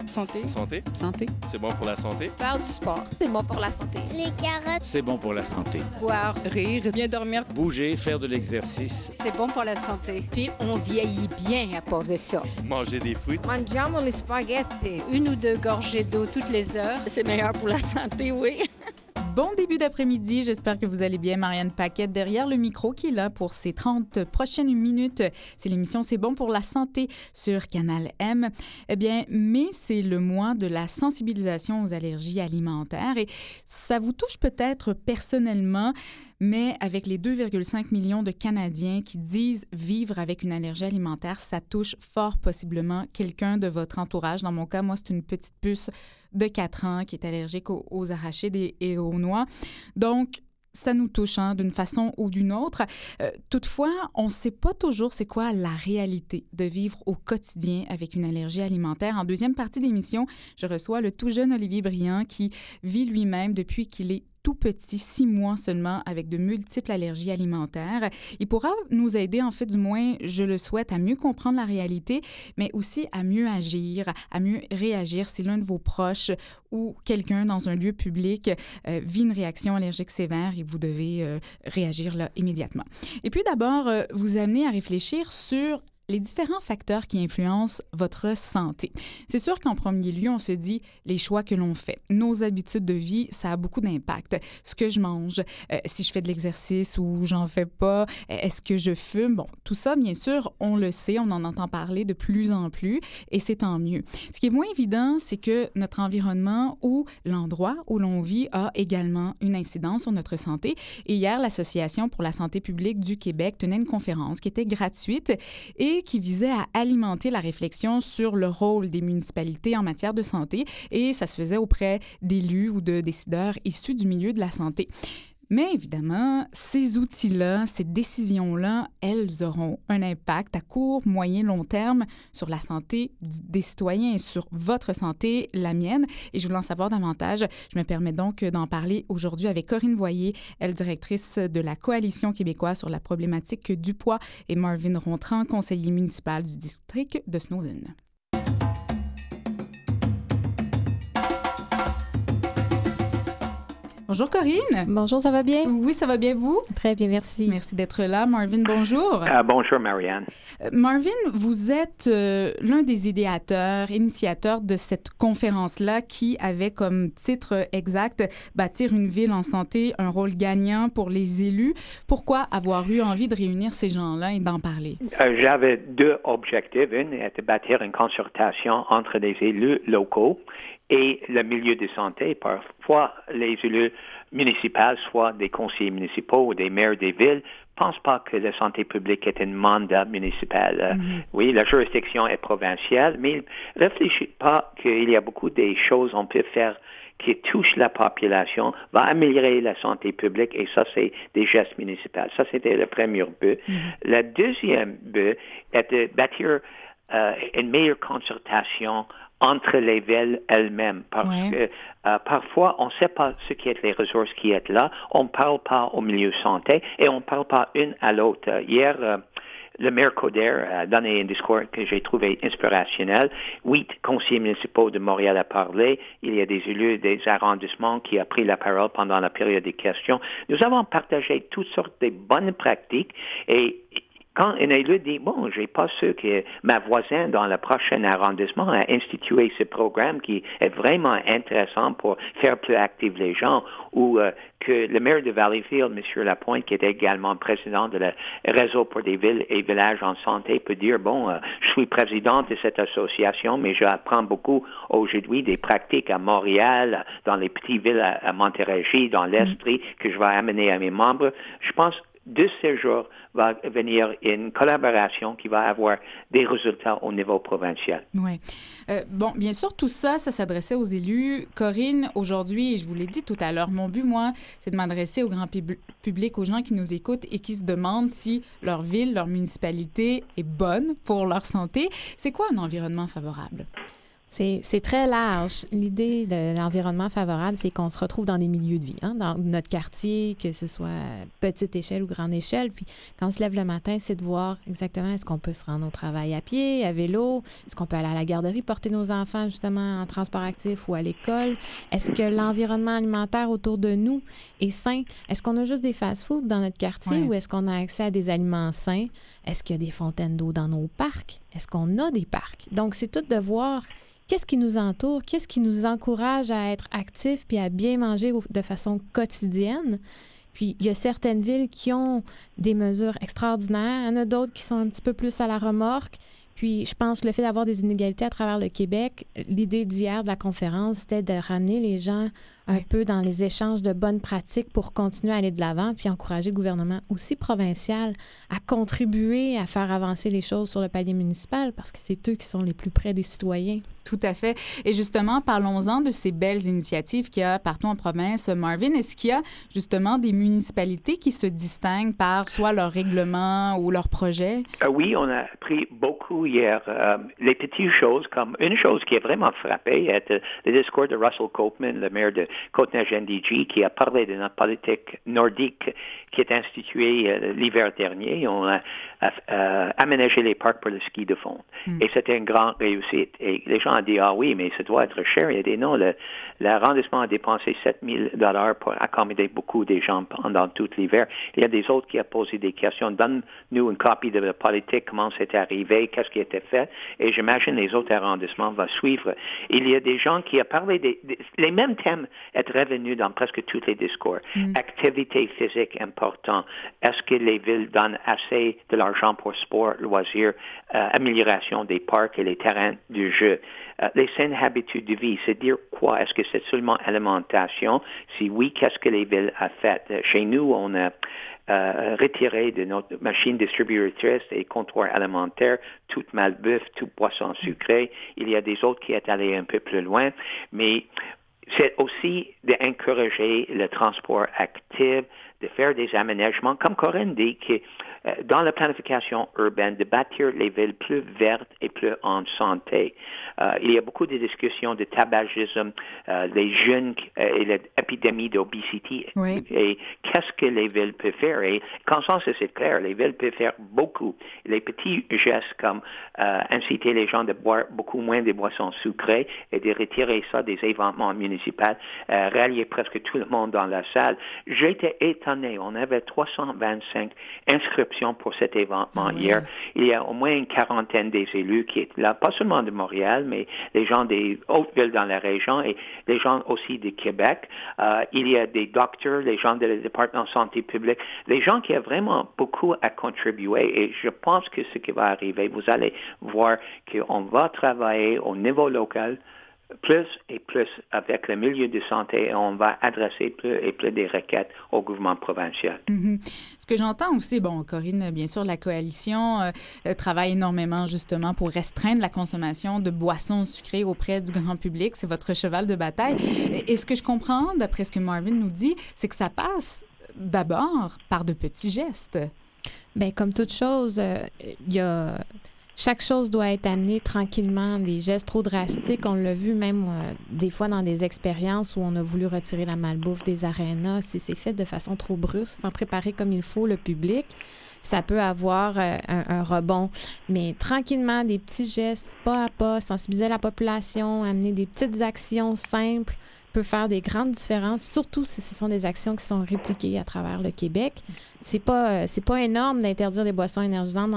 Santé. Santé. Santé. C'est bon pour la santé. Faire du sport. C'est bon pour la santé. Les carottes. C'est bon pour la santé. Boire, rire, bien dormir. Bouger, faire de l'exercice. C'est bon pour la santé. Puis on vieillit bien à part de ça. Manger des fruits. Mangiamo les spaghettis. 1 ou 2 gorgées d'eau toutes les heures. C'est meilleur pour la santé, oui. Bon début d'après-midi, j'espère que vous allez bien. Marianne Paquette derrière le micro qui est là pour ces 30 prochaines minutes. C'est l'émission C'est bon pour la santé sur Canal M. Eh bien, mai, c'est le mois de la sensibilisation aux allergies alimentaires et ça vous touche peut-être personnellement, mais avec les 2,5 millions de Canadiens qui disent vivre avec une allergie alimentaire, ça touche fort possiblement quelqu'un de votre entourage. Dans mon cas, moi, c'est une petite puce de 4 ans qui est allergique aux arachides et aux noix. Donc, ça nous touche d'une façon ou d'une autre. Toutefois, on ne sait pas toujours c'est quoi la réalité de vivre au quotidien avec une allergie alimentaire. En deuxième partie de l'émission, je reçois le tout jeune Olivier Briand qui vit lui-même depuis qu'il est tout petit, 6 mois seulement, avec de multiples allergies alimentaires. Il pourra nous aider, en fait, du moins, je le souhaite, à mieux comprendre la réalité, mais aussi à mieux agir, à mieux réagir si l'un de vos proches ou quelqu'un dans un lieu public vit une réaction allergique sévère et vous devez réagir là immédiatement. Et puis d'abord, vous amener à réfléchir sur les différents facteurs qui influencent votre santé. C'est sûr qu'en premier lieu, on se dit les choix que l'on fait. Nos habitudes de vie, ça a beaucoup d'impact. Ce que je mange, si je fais de l'exercice ou j'en fais pas, est-ce que je fume? Bon, tout ça, bien sûr, on le sait, on en entend parler de plus en plus et c'est tant mieux. Ce qui est moins évident, c'est que notre environnement ou l'endroit où l'on vit a également une incidence sur notre santé. Et hier, l'Association pour la santé publique du Québec tenait une conférence qui était gratuite et qui visait à alimenter la réflexion sur le rôle des municipalités en matière de santé et ça se faisait auprès d'élus ou de décideurs issus du milieu de la santé. Mais évidemment, ces outils-là, ces décisions-là, elles auront un impact à court, moyen, long terme sur la santé des citoyens et sur votre santé, la mienne. Et je voulais en savoir davantage. Je me permets donc d'en parler aujourd'hui avec Corinne Voyer, elle directrice de la Coalition québécoise sur la problématique du poids, et Marvin Rontran, conseiller municipal du district de Snowden. Bonjour Corinne. Bonjour, ça va bien? Oui, ça va bien vous? Très bien, merci. Merci d'être là. Marvin, bonjour. Bonjour Marianne. Marvin, vous êtes l'un des idéateurs, initiateurs de cette conférence-là qui avait comme titre exact « Bâtir une ville en santé, un rôle gagnant pour les élus ». Pourquoi avoir eu envie de réunir ces gens-là et d'en parler? J'avais 2 objectifs. Une était de bâtir une concertation entre des élus locaux et le milieu de santé. Parfois, les élus municipaux, soit des conseillers municipaux ou des maires des villes, pensent pas que la santé publique est un mandat municipal. Oui, la juridiction est provinciale, mais ne réfléchissent pas qu'il y a beaucoup de choses qu'on peut faire qui touchent la population, va améliorer la santé publique, et ça, c'est des gestes municipaux. Ça, c'était le premier but. Le deuxième but est de bâtir une meilleure concertation entre les villes elles-mêmes, parce que parfois, on ne sait pas ce qui est les ressources qui sont là, on ne parle pas au milieu santé et on ne parle pas une à l'autre. Hier, le maire Coder a donné un discours que j'ai trouvé inspirationnel. 8 conseillers municipaux de Montréal a parlé. Il y a des élus des arrondissements qui ont pris la parole pendant la période des questions. Nous avons partagé toutes sortes de bonnes pratiques et quand un élu dit, bon, j'ai pas su que ma voisine dans le prochain arrondissement a institué ce programme qui est vraiment intéressant pour faire plus actifs les gens, ou que le maire de Valleyfield, M. Lapointe, qui est également président de le réseau pour des villes et villages en santé, peut dire, bon, je suis président de cette association, mais j'apprends beaucoup aujourd'hui des pratiques à Montréal, dans les petites villes à Montérégie, dans l'Estrie, que je vais amener à mes membres. Je pense de ces jours va venir une collaboration qui va avoir des résultats au niveau provincial. Oui. Bon, bien sûr, tout ça, ça s'adressait aux élus. Corinne, aujourd'hui, et je vous l'ai dit tout à l'heure, mon but, moi, c'est de m'adresser au grand public, aux gens qui nous écoutent et qui se demandent si leur ville, leur municipalité est bonne pour leur santé. C'est quoi un environnement favorable? C'est très large. L'idée de l'environnement favorable, c'est qu'on se retrouve dans des milieux de vie, hein, dans notre quartier, que ce soit petite échelle ou grande échelle. Puis quand on se lève le matin, c'est de voir exactement est-ce qu'on peut se rendre au travail à pied, à vélo, est-ce qu'on peut aller à la garderie, porter nos enfants justement en transport actif ou à l'école. Est-ce que l'environnement alimentaire autour de nous est sain? Est-ce qu'on a juste des fast-foods dans notre quartier ou est-ce qu'on a accès à des aliments sains? Est-ce qu'il y a des fontaines d'eau dans nos parcs? Est-ce qu'on a des parcs? Donc, c'est tout de voir qu'est-ce qui nous entoure, qu'est-ce qui nous encourage à être actifs puis à bien manger de façon quotidienne. Puis, il y a certaines villes qui ont des mesures extraordinaires. Il y en a d'autres qui sont un petit peu plus à la remorque. Puis, je pense que le fait d'avoir des inégalités à travers le Québec, l'idée d'hier de la conférence, c'était de ramener les gens un peu dans les échanges de bonnes pratiques pour continuer à aller de l'avant, puis encourager le gouvernement aussi provincial à contribuer à faire avancer les choses sur le palier municipal parce que c'est eux qui sont les plus près des citoyens. Tout à fait. Et justement, parlons-en de ces belles initiatives qu'il y a partout en province. Marvin, est-ce qu'il y a justement des municipalités qui se distinguent par soit leur règlement ou leur projet? Oui, on a appris beaucoup hier. Les petites choses, comme une chose qui a vraiment frappé, est le discours de Russell Copeman, le maire de Côte-Nage-NDG, qui a parlé de notre politique nordique qui est instituée l'hiver dernier. On a aménagé les parcs pour le ski de fond. Et c'était une grande réussite. Et les gens ont dit, ah oui, mais ça doit être cher. Il a dit, non, l'arrondissement a dépensé 7 000 $ pour accommoder beaucoup des gens pendant tout l'hiver. Il y a des autres qui ont posé des questions. Donne-nous une copie de la politique, comment c'est arrivé, qu'est-ce qui a été fait. Et j'imagine les autres arrondissements vont suivre. Il y a des gens qui ont parlé les mêmes thèmes être revenus dans presque tous les discours. Activité physique importante. Est-ce que les villes donnent assez de l'argent pour sport, loisirs, amélioration des parcs et les terrains de jeu? Les saines habitudes de vie, c'est dire quoi? Est-ce que c'est seulement alimentation? Si oui, qu'est-ce que les villes ont fait? Chez nous, on a retiré de notre machine distributrice et comptoir alimentaire toute malbouffe, toute boisson sucrée. Il y a des autres qui sont allés un peu plus loin, mais c'est aussi d'encourager le transport actif, de faire des aménagements, comme Corinne dit, que dans la planification urbaine, de bâtir les villes plus vertes et plus en santé. Il y a beaucoup de discussions de tabagisme, les jeunes et l'épidémie d'obésité. Oui. Et qu'est-ce que les villes peuvent faire? Et consensus est clair, les villes peuvent faire beaucoup. Les petits gestes comme inciter les gens de boire beaucoup moins de boissons sucrées et de retirer ça des événements municipaux, rallier presque tout le monde dans la salle. J'étais étonné. On avait 325 inscriptions pour cet événement hier. Il y a au moins une quarantaine des élus qui étaient là, pas seulement de Montréal, mais les gens des autres villes dans la région et les gens aussi de Québec. Il y a des docteurs, les gens du département de santé publique, les gens qui ont vraiment beaucoup à contribuer. Et je pense que ce qui va arriver, vous allez voir qu'on va travailler au niveau local plus et plus avec le milieu de santé et on va adresser plus et plus des requêtes au gouvernement provincial. Ce que j'entends aussi, bon, Corinne, bien sûr, la coalition travaille énormément justement pour restreindre la consommation de boissons sucrées auprès du grand public. C'est votre cheval de bataille. Et ce que je comprends, d'après ce que Marvin nous dit, c'est que ça passe d'abord par de petits gestes. Bien, comme toute chose, il y a... Chaque chose doit être amenée tranquillement. Des gestes trop drastiques, on l'a vu même des fois dans des expériences où on a voulu retirer la malbouffe des arénas. Si c'est fait de façon trop brusque, sans préparer comme il faut le public, ça peut avoir un rebond. Mais tranquillement, des petits gestes, pas à pas, sensibiliser la population, amener des petites actions simples, peut faire des grandes différences, surtout si ce sont des actions qui sont répliquées à travers le Québec. C'est pas énorme d'interdire les boissons énergisantes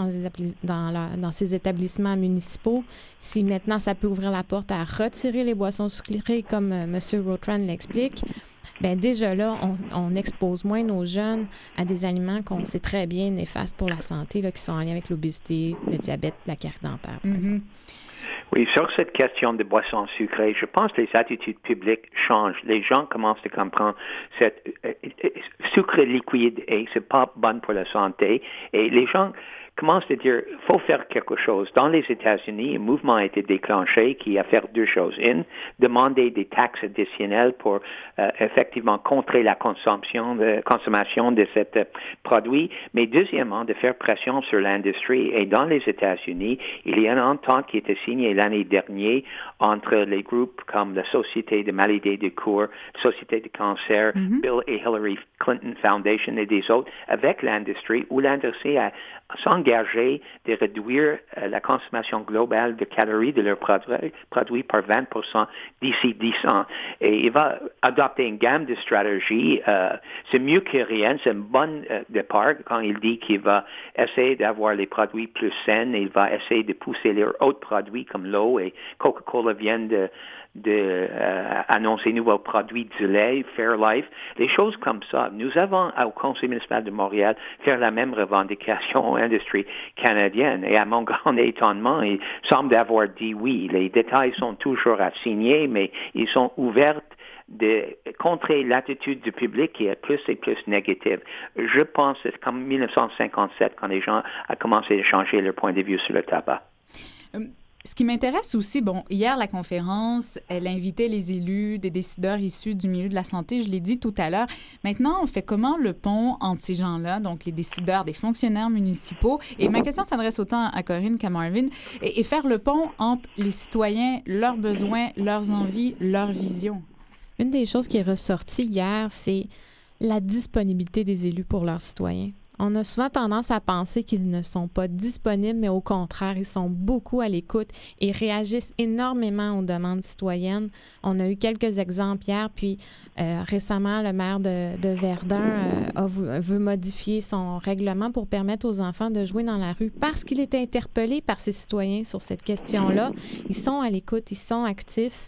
dans ces établissements municipaux. Si maintenant, ça peut ouvrir la porte à retirer les boissons sucrées, comme M. Rotran l'explique, bien déjà là, on expose moins nos jeunes à des aliments qu'on sait très bien néfastes pour la santé, là, qui sont en lien avec l'obésité, le diabète, la carie dentaire, par exemple. Oui, sur cette question de boissons sucrées, je pense que les attitudes publiques changent. Les gens commencent à comprendre cette sucre liquide et c'est pas bon pour la santé. Et les gens commence à dire, faut faire quelque chose. Dans les États-Unis, un mouvement a été déclenché qui a fait deux choses. Une, demander des taxes additionnelles pour effectivement contrer la consommation de cet produit, mais deuxièmement, de faire pression sur l'industrie. Et dans les États-Unis, il y a une entente qui a été signée l'année dernière entre les groupes comme la Société de maladies du cœur, Société de cancer, Bill et Hillary Clinton Foundation et des autres, avec l'industrie, où l'industrie a s'engagé de réduire la consommation globale de calories de leurs produits par 20% d'ici 10 ans. Et il va adopter une gamme de stratégies. C'est mieux que rien. C'est un bon départ quand il dit qu'il va essayer d'avoir les produits plus sains. Il va essayer de pousser les autres produits comme l'eau, et Coca-Cola vient de annoncer nouveaux produits du lait, Fairlife, des choses comme ça. Nous avons au Conseil municipal de Montréal faire la même revendication aux industries canadiennes. Et à mon grand étonnement, il semble avoir dit oui. Les détails sont toujours à signer, mais ils sont ouverts de contrer l'attitude du public qui est plus et plus négative. Je pense que c'est comme 1957 quand les gens ont commencé à changer leur point de vue sur le tabac. Ce qui m'intéresse aussi, hier, la conférence, elle invitait les élus, des décideurs issus du milieu de la santé, je l'ai dit tout à l'heure. Maintenant, on fait comment le pont entre ces gens-là, donc les décideurs, des fonctionnaires municipaux? Et ma question s'adresse autant à Corinne qu'à Marvin, et faire le pont entre les citoyens, leurs besoins, leurs envies, leurs visions. Une des choses qui est ressortie hier, c'est la disponibilité des élus pour leurs citoyens. On a souvent tendance à penser qu'ils ne sont pas disponibles, mais au contraire, ils sont beaucoup à l'écoute et réagissent énormément aux demandes citoyennes. On a eu quelques exemples hier, puis récemment, le maire de Verdun veut modifier son règlement pour permettre aux enfants de jouer dans la rue parce qu'il est interpellé par ses citoyens sur cette question-là. Ils sont à l'écoute, ils sont actifs.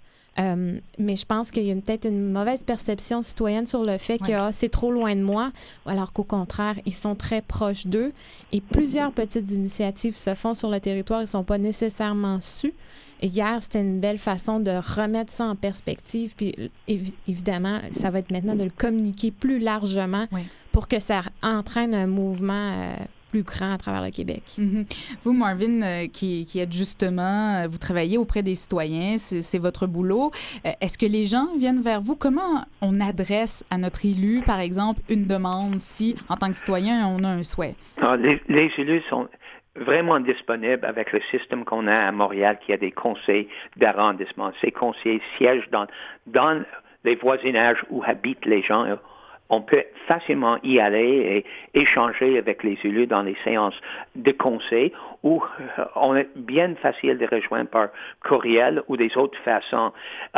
Mais je pense qu'il y a peut-être une mauvaise perception citoyenne sur le fait que c'est trop loin de moi, alors qu'au contraire, ils sont très proches d'eux. Et plusieurs petites initiatives se font sur le territoire, ils ne sont pas nécessairement sues. Et hier, c'était une belle façon de remettre ça en perspective. Puis évidemment, ça va être maintenant de le communiquer plus largement pour que ça entraîne un mouvement plus grand à travers le Québec. Vous, Marvin, qui êtes justement, vous travaillez auprès des citoyens, c'est votre boulot. Est-ce que les gens viennent vers vous? Comment on adresse à notre élu, par exemple, une demande si, en tant que citoyen, on a un souhait? Les élus sont vraiment disponibles avec le système qu'on a à Montréal, qui a des conseils d'arrondissement. Ces conseillers siègent dans les voisinages où habitent les gens. On peut facilement y aller et échanger avec les élus dans les séances de conseil où on est bien facile de rejoindre par courriel ou des autres façons.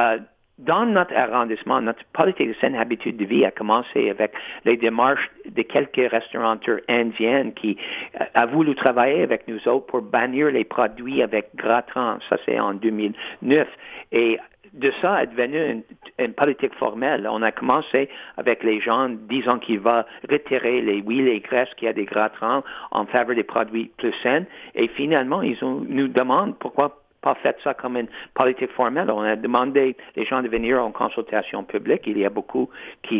Dans notre arrondissement, notre politique de saine habitude de vie a commencé avec les démarches de quelques restaurateurs indiens qui a voulu travailler avec nous autres pour bannir les produits avec gras trans. Ça, c'est en 2009. Et de ça est devenu une politique formelle. On a commencé avec les gens disant qu'il va retirer les huiles et graisses qui a des gras trans en faveur des produits plus sains. Et finalement, nous demandent pourquoi pas fait ça comme une politique formelle. On a demandé les gens de venir en consultation publique. Il y a beaucoup qui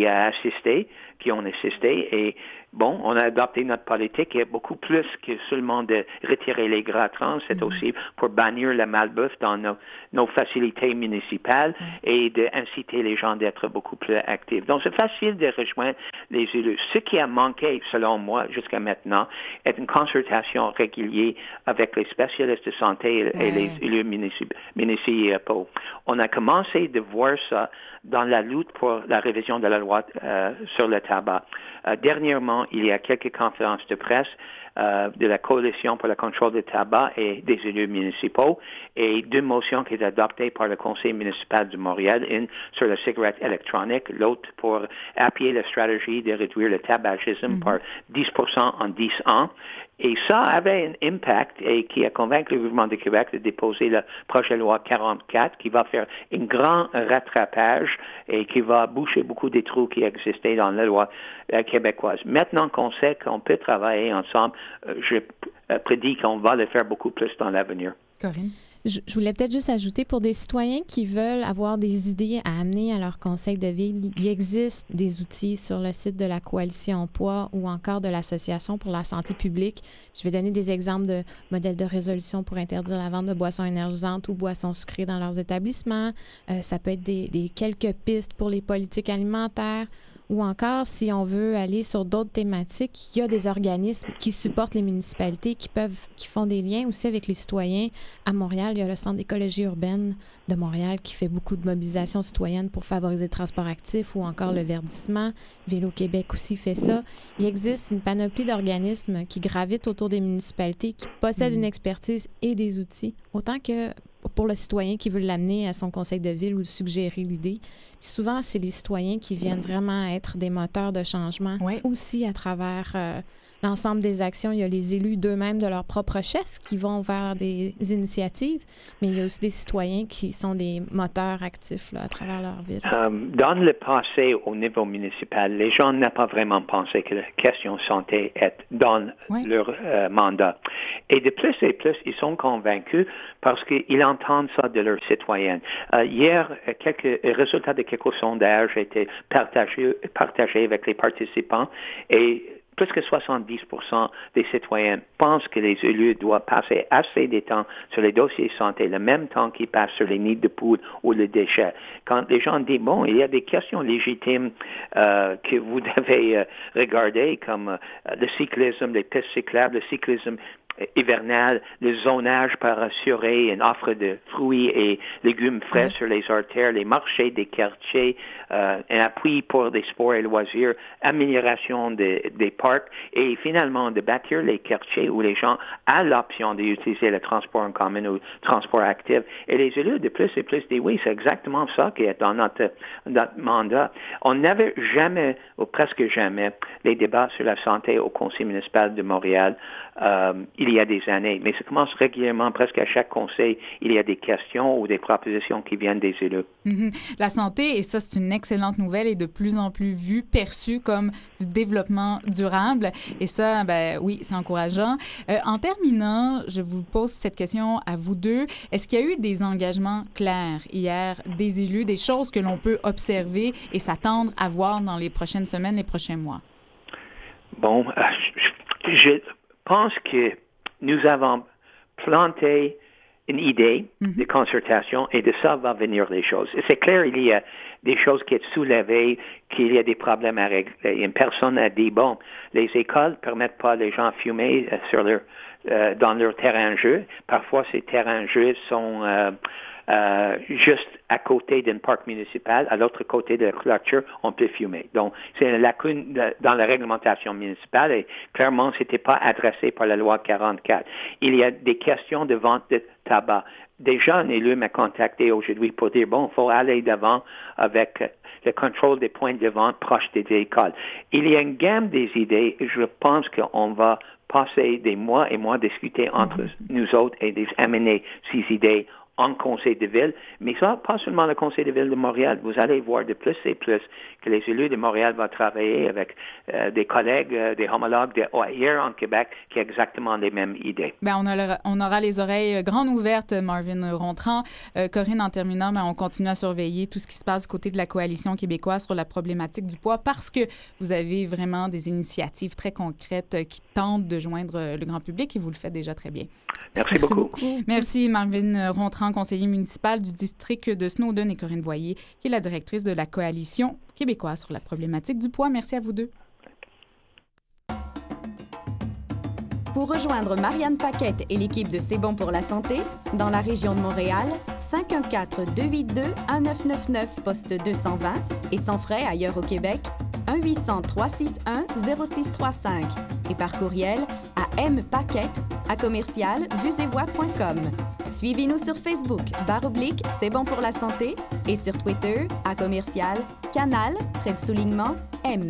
ont assisté et on a adopté notre politique et beaucoup plus que seulement de retirer les gras trans. C'est aussi pour bannir la malbouffe dans nos facilités municipales et d'inciter les gens d'être beaucoup plus actifs. Donc, c'est facile de rejoindre les élus. Ce qui a manqué, selon moi, jusqu'à maintenant, est une consultation régulière avec les spécialistes de santé et les élus municipaux. On a commencé de voir ça dans la lutte pour la révision de la loi sur le tabac. Dernièrement, il y a quelques conférences de presse de la Coalition pour le contrôle du tabac et des élus municipaux et deux motions qui étaient adoptées par le Conseil municipal de Montréal, une sur la cigarette électronique, l'autre pour appuyer la stratégie de réduire le tabagisme par 10% en 10 ans. Et ça avait un impact et qui a convaincu le gouvernement du Québec de déposer le projet de loi 44 qui va faire un grand rattrapage et qui va boucher beaucoup des trous qui existaient dans la loi québécoise. Maintenant qu'on sait qu'on peut travailler ensemble, je prédis qu'on va le faire beaucoup plus dans l'avenir. Corinne? Je voulais peut-être juste ajouter, pour des citoyens qui veulent avoir des idées à amener à leur conseil de ville, il existe des outils sur le site de la Coalition Poids ou encore de l'Association pour la santé publique. Je vais donner des exemples de modèles de résolution pour interdire la vente de boissons énergisantes ou boissons sucrées dans leurs établissements. Ça peut être des quelques pistes pour les politiques alimentaires. Ou encore, si on veut aller sur d'autres thématiques, il y a des organismes qui supportent les municipalités, qui font des liens aussi avec les citoyens. À Montréal, il y a le Centre d'écologie urbaine de Montréal qui fait beaucoup de mobilisation citoyenne pour favoriser le transport actif ou encore le verdissement. Vélo Québec aussi fait ça. Il existe une panoplie d'organismes qui gravitent autour des municipalités, qui possèdent une expertise et des outils, autant que pour le citoyen qui veut l'amener à son conseil de ville ou suggérer l'idée. Puis souvent, c'est les citoyens qui viennent vraiment être des moteurs de changement, aussi à travers l'ensemble des actions. Il y a les élus d'eux-mêmes, de leur propre chef, qui vont vers des initiatives, mais il y a aussi des citoyens qui sont des moteurs actifs là, à travers leur ville. Dans le passé, au niveau municipal, les gens n'ont pas vraiment pensé que la question santé est dans leur mandat. Et de plus en plus, ils sont convaincus parce qu'ils entendent ça de leurs citoyens. Hier, quelques résultats de quelques sondages étaient partagés avec les participants et plus que 70% des citoyens pensent que les élus doivent passer assez de temps sur les dossiers santé, le même temps qu'ils passent sur les nids de poudre ou les déchets. Quand les gens disent, bon, il y a des questions légitimes que vous devez regarder, comme le cyclisme, les pistes cyclables, le cyclisme hivernal, le zonage pour assurer une offre de fruits et légumes frais sur les artères, les marchés des quartiers, un appui pour les sports et loisirs, amélioration des parcs et finalement de bâtir les quartiers où les gens ont l'option d'utiliser le transport en commun ou le transport actif. Et les élus de plus en plus disent oui, c'est exactement ça qui est dans notre mandat. On n'avait jamais, ou presque jamais, les débats sur la santé au Conseil municipal de Montréal. Il y a des années, mais ça commence régulièrement, presque à chaque conseil, il y a des questions ou des propositions qui viennent des élus. La santé, et ça c'est une excellente nouvelle, est de plus en plus vue, perçue comme du développement durable, et ça, ben oui, c'est encourageant. En terminant, je vous pose cette question à vous deux. Est-ce qu'il y a eu des engagements clairs hier des élus, des choses que l'on peut observer et s'attendre à voir dans les prochaines semaines, les prochains mois? Bon, je pense que nous avons planté une idée de concertation et de ça va venir les choses. C'est clair, il y a des choses qui sont soulevées, qu'il y a des problèmes à régler. Une personne a dit, bon, les écoles ne permettent pas les gens à fumer dans leur terrain de jeu. Parfois, ces terrains de jeu sont juste à côté d'un parc municipal, à l'autre côté de la clôture, on peut fumer. Donc, c'est une lacune dans la réglementation municipale et clairement, ce n'était pas adressé par la loi 44. Il y a des questions de vente de tabac. Déjà, un élu m'a contacté aujourd'hui pour dire, bon, il faut aller d'avant avec le contrôle des points de vente proches des écoles. Il y a une gamme des idées. Je pense qu'on va passer des mois et mois à discuter entre nous autres et amener ces idées en conseil de ville, mais ça, pas seulement le conseil de ville de Montréal. Vous allez voir de plus et plus que les élus de Montréal vont travailler avec des collègues, des homologues ailleurs en Québec qui ont exactement les mêmes idées. Bien, on aura les oreilles grandes ouvertes, Marvin Rontran. Corinne, en terminant, on continue à surveiller tout ce qui se passe du côté de la Coalition québécoise sur la problématique du poids parce que vous avez vraiment des initiatives très concrètes qui tentent de joindre le grand public et vous le faites déjà très bien. Merci beaucoup. Merci, Marvin Rontran, conseiller municipal du district de Snowden, et Corinne Voyer, qui est la directrice de la Coalition québécoise sur la problématique du poids. Merci à vous deux. Pour rejoindre Marianne Paquette et l'équipe de C'est bon pour la santé, dans la région de Montréal, 514-282-1999, poste 220, et sans frais ailleurs au Québec, 1-800-361-0635, et par courriel à mpaquette@commercialvuesetvoix.com. Suivez-nous sur Facebook, /C'est bon pour la santé, et sur Twitter, @Canal_M.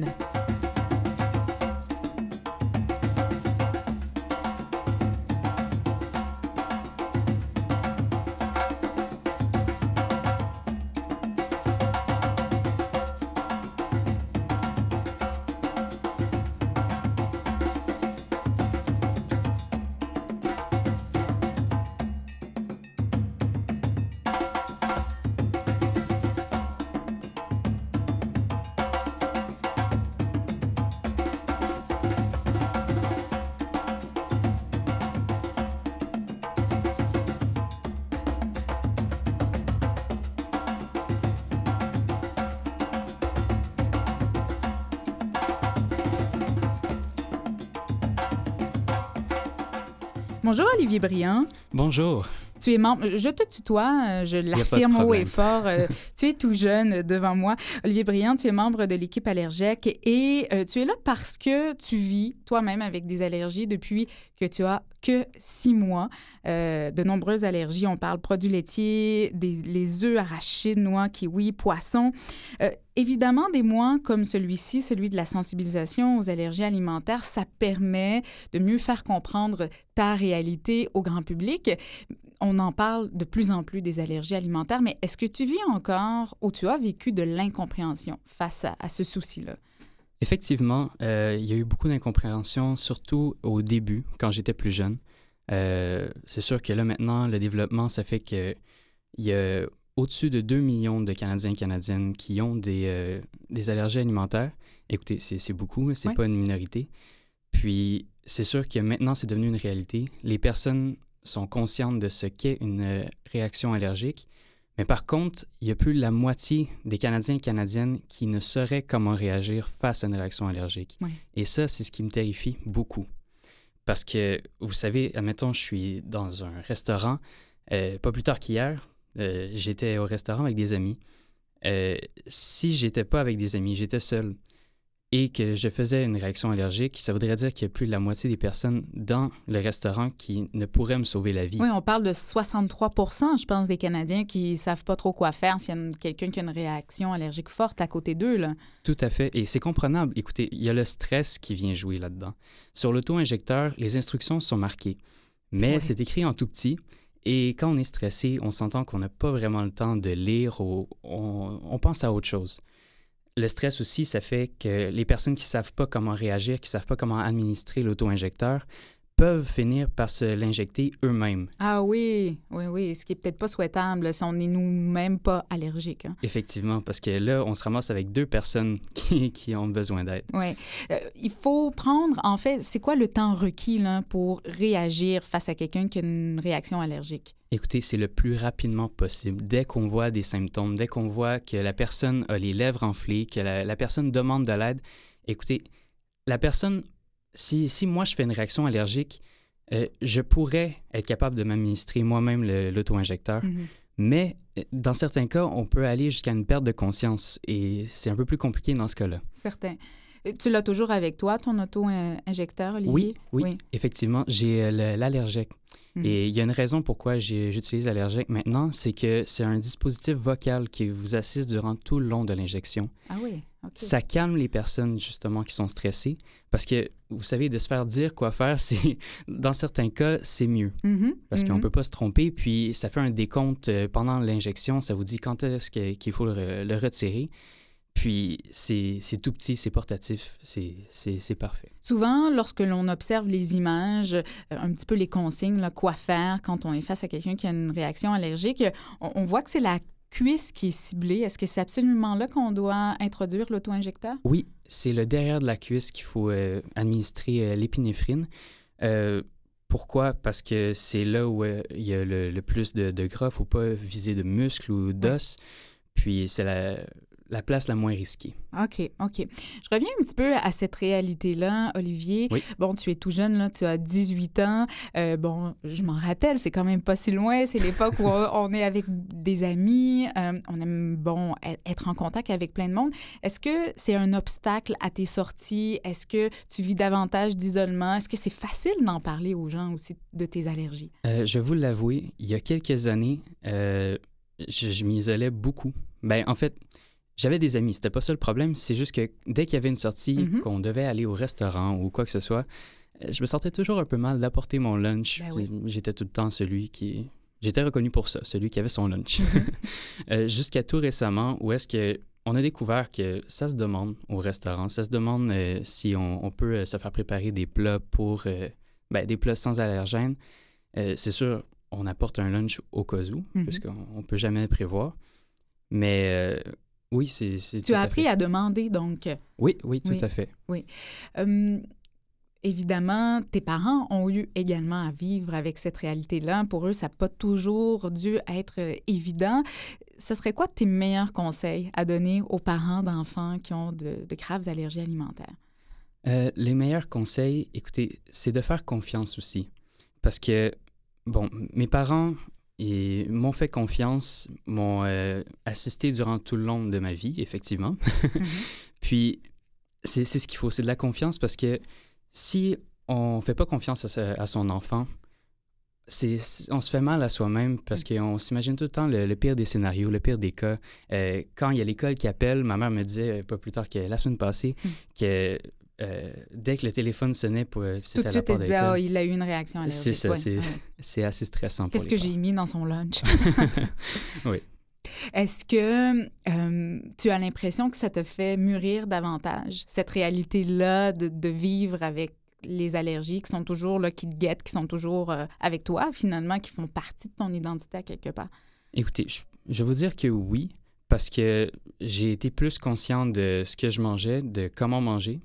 Bonjour, Olivier Briand. Bonjour. Tu es membre, je te tutoie, je l'affirme haut et fort. Tu es tout jeune devant moi. Olivier Briand, tu es membre de l'équipe allergique et tu es là parce que tu vis toi-même avec des allergies depuis que tu as que 6 mois. De nombreuses allergies, on parle produits laitiers, les œufs, arachides, noix, kiwis, poissons. Évidemment, des mois comme celui-ci, celui de la sensibilisation aux allergies alimentaires, ça permet de mieux faire comprendre ta réalité au grand public. On en parle de plus en plus des allergies alimentaires, mais est-ce que tu vis encore ou tu as vécu de l'incompréhension face à ce souci-là? Effectivement, il y a eu beaucoup d'incompréhension, surtout au début, quand j'étais plus jeune. C'est sûr que là, maintenant, le développement, ça fait qu'il y a au-dessus de 2 millions de Canadiens et Canadiennes qui ont des allergies alimentaires. Écoutez, c'est beaucoup, c'est pas une minorité. Puis, c'est sûr que maintenant, c'est devenu une réalité. Les personnes sont conscientes de ce qu'est une réaction allergique. Mais par contre, il y a plus de la moitié des Canadiens et Canadiennes qui ne sauraient comment réagir face à une réaction allergique. Oui. Et ça, c'est ce qui me terrifie beaucoup. Parce que, vous savez, admettons, je suis dans un restaurant. Pas plus tard qu'hier, j'étais au restaurant avec des amis. Si j'étais pas avec des amis, j'étais seul, et que je faisais une réaction allergique, ça voudrait dire qu'il y a plus de la moitié des personnes dans le restaurant qui ne pourraient me sauver la vie. Oui, on parle de 63 % je pense, des Canadiens qui ne savent pas trop quoi faire s'il y a quelqu'un qui a une réaction allergique forte à côté d'eux, là. Tout à fait, et c'est comprenable. Écoutez, il y a le stress qui vient jouer là-dedans. Sur l'auto-injecteur, les instructions sont marquées, mais c'est écrit en tout petit. Et quand on est stressé, on s'entend qu'on n'a pas vraiment le temps de lire ou on pense à autre chose. Le stress aussi, ça fait que les personnes qui ne savent pas comment réagir, qui ne savent pas comment administrer l'auto-injecteur, peuvent finir par se l'injecter eux-mêmes. Ah oui, ce qui n'est peut-être pas souhaitable si on n'est nous-mêmes pas allergiques. Hein. Effectivement, parce que là, on se ramasse avec 2 personnes qui ont besoin d'aide. Oui. Il faut prendre, en fait, c'est quoi le temps requis là, pour réagir face à quelqu'un qui a une réaction allergique? Écoutez, c'est le plus rapidement possible. Dès qu'on voit des symptômes, dès qu'on voit que la personne a les lèvres enflées, que la personne demande de l'aide, écoutez, la personne... Si moi, je fais une réaction allergique, je pourrais être capable de m'administrer moi-même l'auto-injecteur. Mm-hmm. Mais dans certains cas, on peut aller jusqu'à une perte de conscience et c'est un peu plus compliqué dans ce cas-là. Certain. Tu l'as toujours avec toi, ton auto-injecteur, Olivier? Oui, effectivement. J'ai l'Allerject. Et il y a une raison pourquoi j'utilise l'Allerject maintenant, c'est que c'est un dispositif vocal qui vous assiste durant tout le long de l'injection. Ah oui, OK. Ça calme les personnes, justement, qui sont stressées. Parce que, vous savez, de se faire dire quoi faire, dans certains cas, c'est mieux. Mm-hmm. Parce qu'on ne peut pas se tromper. Puis, ça fait un décompte pendant l'injection. Ça vous dit quand est-ce qu'il faut le retirer. Puis, c'est tout petit, c'est portatif, c'est parfait. Souvent, lorsque l'on observe les images, un petit peu les consignes, là, quoi faire quand on est face à quelqu'un qui a une réaction allergique, on voit que c'est la cuisse qui est ciblée. Est-ce que c'est absolument là qu'on doit introduire l'auto-injecteur? Oui, c'est le derrière de la cuisse qu'il faut administrer l'épinéphrine. Pourquoi? Parce que c'est là où il y a le plus de gras. Il ne faut pas viser de muscles ou d'os. Oui. Puis, c'est la place la moins risquée. OK. Je reviens un petit peu à cette réalité-là, Olivier. Oui. Bon, tu es tout jeune, là, tu as 18 ans. Bon, je m'en rappelle, c'est quand même pas si loin. C'est l'époque où on est avec des amis, on aime, être en contact avec plein de monde. Est-ce que c'est un obstacle à tes sorties? Est-ce que tu vis davantage d'isolement? Est-ce que c'est facile d'en parler aux gens aussi de tes allergies? Je vais vous l'avouer, il y a quelques années, je m'isolais beaucoup. En fait, j'avais des amis, c'était pas ça le problème, c'est juste que dès qu'il y avait une sortie, qu'on devait aller au restaurant ou quoi que ce soit, je me sentais toujours un peu mal d'apporter mon lunch. Oui. J'étais tout le temps celui qui... J'étais reconnu pour ça, celui qui avait son lunch. Jusqu'à tout récemment, où est-ce qu'on a découvert que ça se demande au restaurant, ça se demande si on peut se faire préparer des plats des plats sans allergènes. C'est sûr, on apporte un lunch au cas où, puisqu'on ne peut jamais prévoir. Mais... oui, c'est tu as appris à demander, donc. Oui, tout à fait. Oui. Évidemment, tes parents ont eu également à vivre avec cette réalité-là. Pour eux, ça n'a pas toujours dû être évident. Ce serait quoi tes meilleurs conseils à donner aux parents d'enfants qui ont de graves allergies alimentaires? Les meilleurs conseils, écoutez, c'est de faire confiance aussi. parce que, bon, mes parents m'ont fait confiance, m'ont assisté durant tout le long de ma vie, effectivement. Puis, c'est ce qu'il faut, c'est de la confiance, parce que si on ne fait pas confiance à son enfant, on se fait mal à soi-même, parce qu'on s'imagine tout le temps le pire des scénarios, le pire des cas. Quand il y a l'école qui appelle, ma mère me disait pas plus tard que la semaine passée que dès que le téléphone sonnait, c'était tout de suite, elle disait « Ah, il a eu une réaction allergique. » C'est ça, c'est assez stressant pour les Qu'est-ce que j'ai mis dans son lunch? Oui. Est-ce que tu as l'impression que ça te fait mûrir davantage, cette réalité-là de vivre avec les allergies qui sont toujours là, qui te guettent, qui sont toujours avec toi, finalement, qui font partie de ton identité à quelque part? Écoutez, je vais vous dire que oui, parce que j'ai été plus conscient de ce que je mangeais, de comment manger.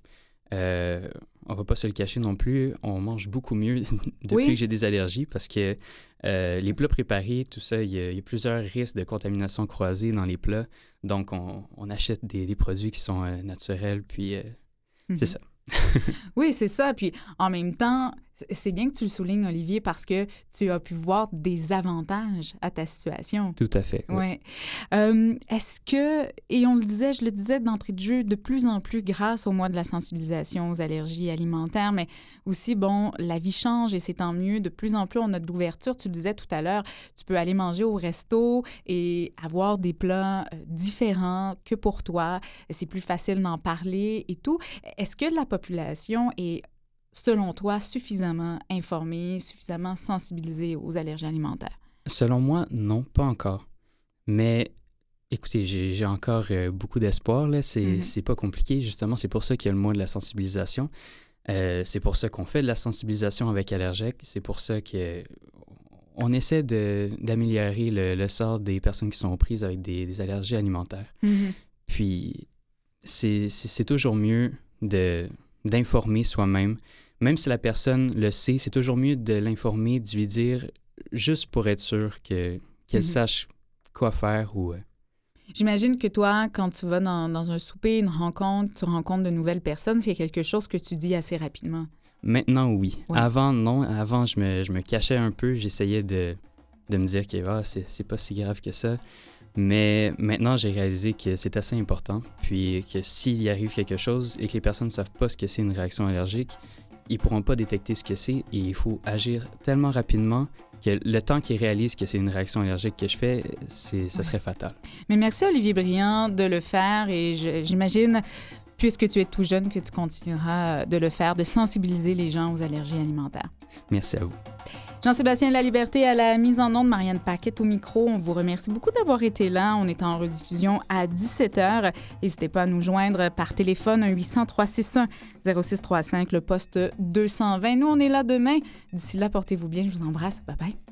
On va pas se le cacher non plus, on mange beaucoup mieux depuis que j'ai des allergies, parce que les plats préparés, tout ça, il y a plusieurs risques de contamination croisée dans les plats. Donc, on achète des produits qui sont naturels, puis c'est ça. Oui, c'est ça. Puis en même temps, c'est bien que tu le soulignes, Olivier, parce que tu as pu voir des avantages à ta situation. Tout à fait. Oui. Est-ce que, et je le disais d'entrée de jeu, de plus en plus grâce au mois de la sensibilisation aux allergies alimentaires, mais aussi, bon, la vie change et c'est tant mieux. De plus en plus, on a de l'ouverture. Tu le disais tout à l'heure, tu peux aller manger au resto et avoir des plats différents que pour toi. C'est plus facile d'en parler et tout. Est-ce que la population est, selon toi, suffisamment informée, suffisamment sensibilisée aux allergies alimentaires? Selon moi, non, pas encore. Mais écoutez, j'ai encore beaucoup d'espoir. Là. C'est pas compliqué. Justement, c'est pour ça qu'il y a le mois de la sensibilisation. C'est pour ça qu'on fait de la sensibilisation avec Allergique. C'est pour ça qu'on essaie d'améliorer le sort des personnes qui sont aux prises avec des allergies alimentaires. Puis, c'est toujours mieux d'informer soi-même. Même si la personne le sait, c'est toujours mieux de l'informer, de lui dire, juste pour être sûr qu'elle sache quoi faire ou... J'imagine que toi, quand tu vas dans un souper, une rencontre, tu rencontres de nouvelles personnes, c'est quelque chose que tu dis assez rapidement. Maintenant, oui. Avant, non. Avant, je me cachais un peu. J'essayais de me dire que c'est pas si grave que ça. Mais maintenant, j'ai réalisé que c'est assez important. Puis que s'il y arrive quelque chose et que les personnes ne savent pas ce que c'est une réaction allergique, ils ne pourront pas détecter ce que c'est et il faut agir tellement rapidement que le temps qu'ils réalisent que c'est une réaction allergique que je fais, ça serait fatal. Mais merci Olivier Briand de le faire et j'imagine, puisque tu es tout jeune, que tu continueras de le faire, de sensibiliser les gens aux allergies alimentaires. Merci à vous. Jean-Sébastien Laliberté à la mise en onde, Marianne Paquette au micro. On vous remercie beaucoup d'avoir été là. On est en rediffusion à 17h. N'hésitez pas à nous joindre par téléphone 1-800-361-0635, le poste 220. Nous, on est là demain. D'ici là, portez-vous bien. Je vous embrasse. Bye-bye.